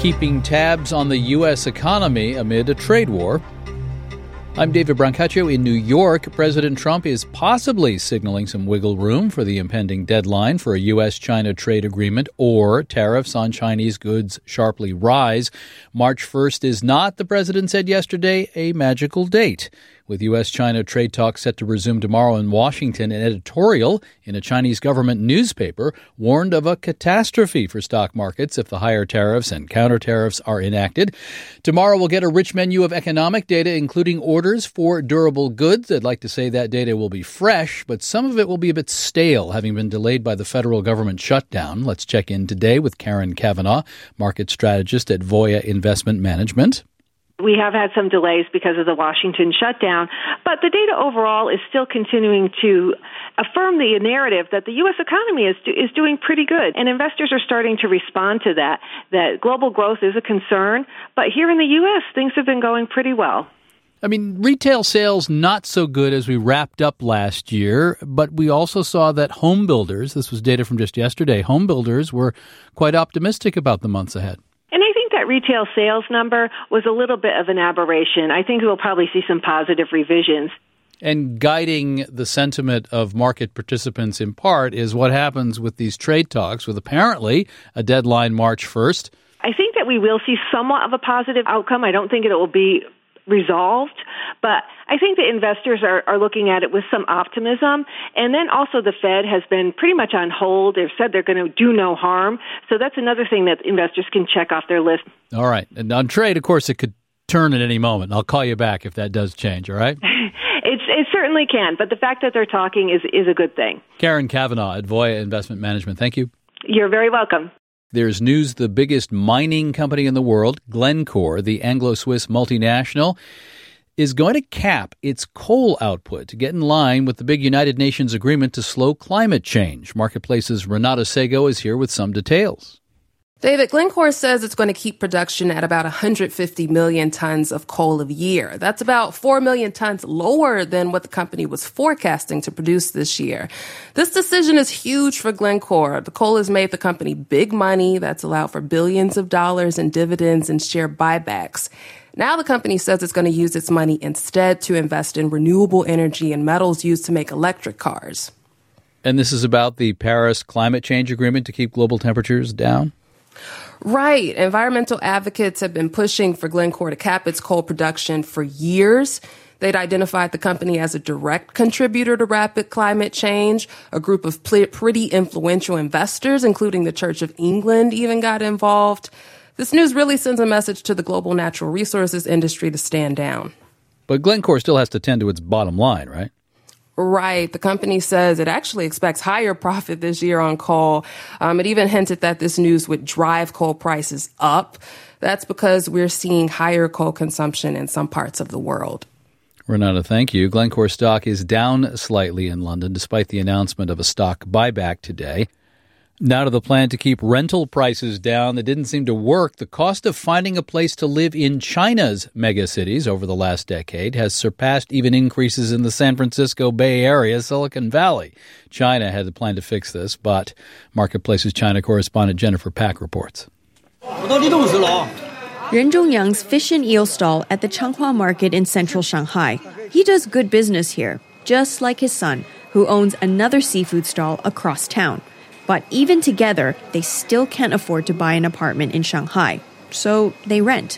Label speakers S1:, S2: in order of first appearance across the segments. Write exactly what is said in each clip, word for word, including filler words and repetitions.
S1: keeping tabs on the U S economy amid a trade war. I'm David Brancaccio in New York. President Trump is possibly signaling some wiggle room for the impending deadline for a U S China trade agreement or tariffs on Chinese goods sharply rise. March first is not, the president said yesterday, a magical date. With U S China trade talks set to resume tomorrow in Washington, an editorial in a Chinese government newspaper warned of a catastrophe for stock markets if the higher tariffs and counter tariffs are enacted. Tomorrow we'll get a rich menu of economic data, including orders for durable goods. I'd like to say that data will be fresh, but some of it will be a bit stale, having been delayed by the federal government shutdown. Let's check in today with Karen Kavanaugh, market strategist at Voya Investment Management.
S2: We have had some delays because of the Washington shutdown, but the data overall is still continuing to affirm the narrative that the U S economy is is doing pretty good, and investors are starting to respond to that, that global growth is a concern, but here in the U S, things have been going pretty well.
S1: I mean, retail sales not so good as we wrapped up last year, but we also saw that home builders, this was data from just yesterday, home builders were quite optimistic about the months ahead.
S2: That retail sales number was a little bit of an aberration. I think we'll probably see some positive revisions.
S1: And guiding the sentiment of market participants in part is what happens with these trade talks, with apparently a deadline March first.
S2: I think that we will see somewhat of a positive outcome. I don't think it will be resolved, but I think the investors are, are looking at it with some optimism. And then also the Fed has been pretty much on hold. They've said they're going to do no harm. So that's another thing that investors can check off their list.
S1: All right. And on trade, of course, it could turn at any moment. I'll call you back if that does change, all right?
S2: it's, it certainly can, but the fact that they're talking is, is a good thing.
S1: Karen Kavanaugh at Voya Investment Management. Thank you.
S2: You're very welcome.
S1: There's news the biggest mining company in the world, Glencore, the Anglo-Swiss multinational, is going to cap its coal output to get in line with the big United Nations agreement to slow climate change. Marketplace's Renata Sego is here with some details.
S3: David, Glencore says it's going to keep production at about one hundred fifty million tons of coal a year. That's about four million tons lower than what the company was forecasting to produce this year. This decision is huge for Glencore. The coal has made the company big money. That's allowed for billions of dollars in dividends and share buybacks. Now the company says it's going to use its money instead to invest in renewable energy and metals used to make electric cars.
S1: And this is about the Paris climate change agreement to keep global temperatures down?
S3: Right. Environmental advocates have been pushing for Glencore to cap its coal production for years. They'd identified the company as a direct contributor to rapid climate change. A group of pl- pretty influential investors, including the Church of England, even got involved. This news really sends a message to the global natural resources industry to stand down.
S1: But Glencore still has to tend to its bottom line, right?
S3: Right. The company says it actually expects higher profit this year on coal. Um, it even hinted that this news would drive coal prices up. That's because we're seeing higher coal consumption in some parts of the world.
S1: Renata, thank you. Glencore stock is down slightly in London, despite the announcement of a stock buyback today. Now to the plan to keep rental prices down that didn't seem to work. The cost of finding a place to live in China's megacities over the last decade has surpassed even increases in the San Francisco Bay Area, Silicon Valley. China had a plan to fix this, but Marketplace's China correspondent Jennifer Pack reports.
S4: Ren Zhongyang's fish and eel stall at the Changhua Market in central Shanghai. He does good business here, just like his son, who owns another seafood stall across town. But even together, they still can't afford to buy an apartment in Shanghai. So they rent.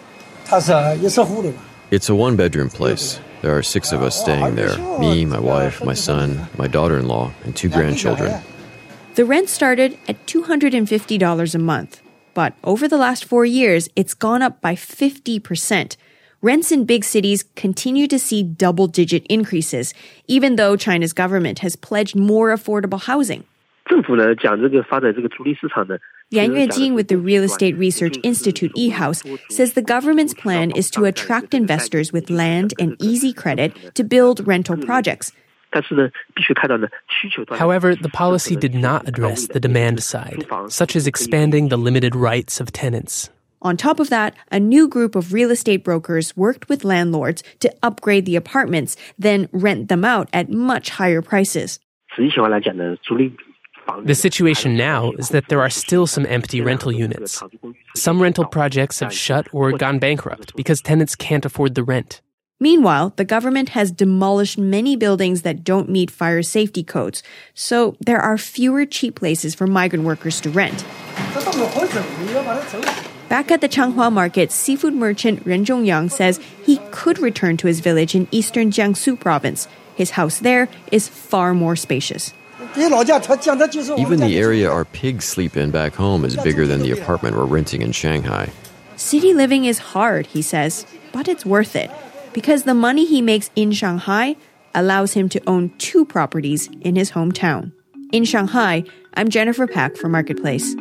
S5: It's a one-bedroom place. There are six of us staying there. Me, my wife, my son, my daughter-in-law, and two grandchildren.
S4: The rent started at two hundred fifty dollars a month. But over the last four years, it's gone up by fifty percent. Rents in big cities continue to see double-digit increases, even though China's government has pledged more affordable housing. Yan Yuejing with the Real Estate Research Institute eHouse says the government's plan is to attract investors with land and easy credit to build rental projects.
S6: However, the policy did not address the demand side, such as expanding the limited rights of tenants.
S4: On top of that, a new group of real estate brokers worked with landlords to upgrade the apartments, then rent them out at much higher prices.
S6: The situation now is that there are still some empty rental units. Some rental projects have shut or gone bankrupt because tenants can't afford the rent.
S4: Meanwhile, the government has demolished many buildings that don't meet fire safety codes, so there are fewer cheap places for migrant workers to rent. Back at the Changhua market, seafood merchant Ren Zhongyang says he could return to his village in eastern Jiangsu province. His house there is far more spacious.
S5: Even the area our pigs sleep in back home is bigger than the apartment we're renting in Shanghai.
S4: City living is hard, he says, but it's worth it, because the money he makes in Shanghai allows him to own two properties in his hometown. In Shanghai, I'm Jennifer Pack for Marketplace.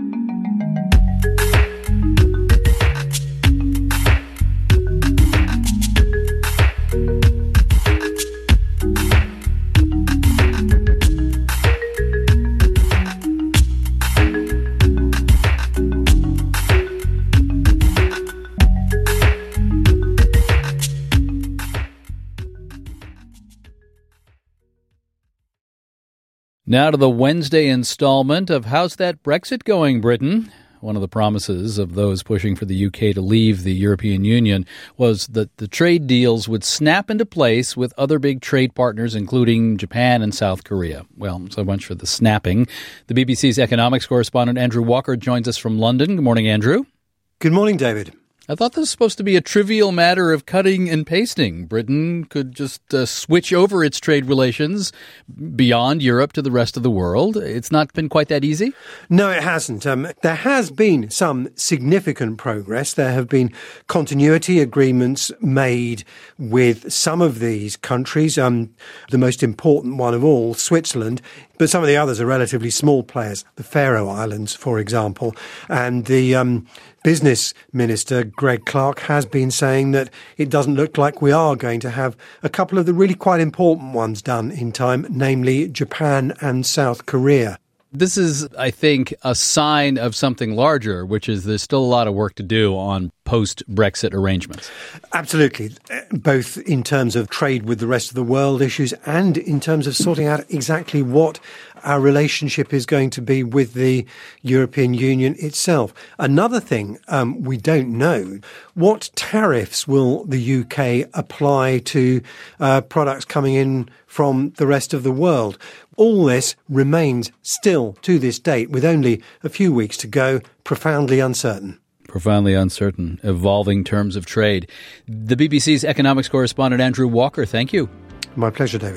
S1: Now to the Wednesday installment of How's That Brexit Going, Britain? One of the promises of those pushing for the U K to leave the European Union was that the trade deals would snap into place with other big trade partners, including Japan and South Korea. Well, so much for the snapping. The B B C's economics correspondent Andrew Walker joins us from London. Good morning, Andrew.
S7: Good morning, David.
S1: I thought this was supposed to be a trivial matter of cutting and pasting. Britain could just uh, switch over its trade relations beyond Europe to the rest of the world. It's not been quite that easy?
S7: No, it hasn't. Um, there has been some significant progress. There have been continuity agreements made with some of these countries. Um, the most important one of all, Switzerland, but some of the others are relatively small players, the Faroe Islands, for example. And the um, business minister, Greg Clark, has been saying that it doesn't look like we are going to have a couple of the really quite important ones done in time, namely Japan and South Korea.
S1: This is, I think, a sign of something larger, which is there's still a lot of work to do on post-Brexit arrangements.
S7: Absolutely, both in terms of trade with the rest of the world issues and in terms of sorting out exactly what our relationship is going to be with the European Union itself. Another thing um, we don't know, what tariffs will the U K apply to uh, products coming in from the rest of the world? All this remains still, to this date, with only a few weeks to go, profoundly uncertain.
S1: Profoundly uncertain, evolving terms of trade. The B B C's economics correspondent Andrew Walker, thank you.
S7: My pleasure, David.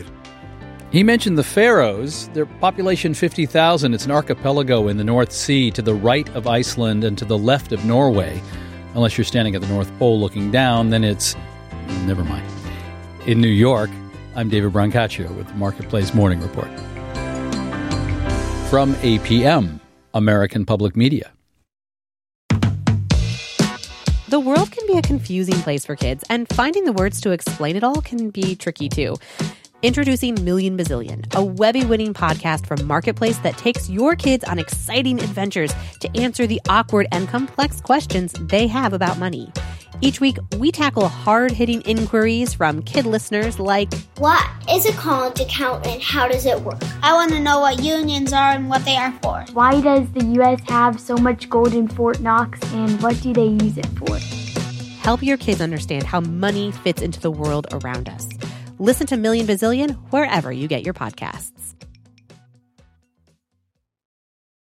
S1: He mentioned the Faroes. Their population fifty thousand. It's an archipelago in the North Sea to the right of Iceland and to the left of Norway. Unless you're standing at the North Pole looking down, then it's... never mind. In New York, I'm David Brancaccio with the Marketplace Morning Report. From A P M, American Public Media.
S8: The world can be a confusing place for kids, and finding the words to explain it all can be tricky too. Introducing Million Bazillion, a Webby-winning podcast from Marketplace that takes your kids on exciting adventures to answer the awkward and complex questions they have about money. Each week, we tackle hard-hitting inquiries from kid listeners like,
S9: what is a college account and how does it work?
S10: I want to know what unions are and what they are for.
S11: Why does the U S have so much gold in Fort Knox and what do they use it for?
S8: Help your kids understand how money fits into the world around us. Listen to Million Bazillion wherever you get your podcasts.